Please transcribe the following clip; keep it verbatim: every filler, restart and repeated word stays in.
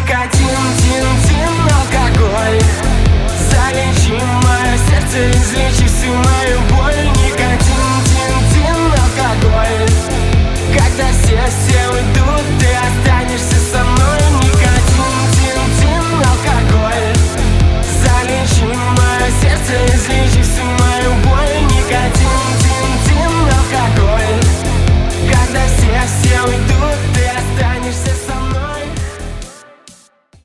никотин, тин, тин, алкоголь. Залечи мое сердце, излечи всю мою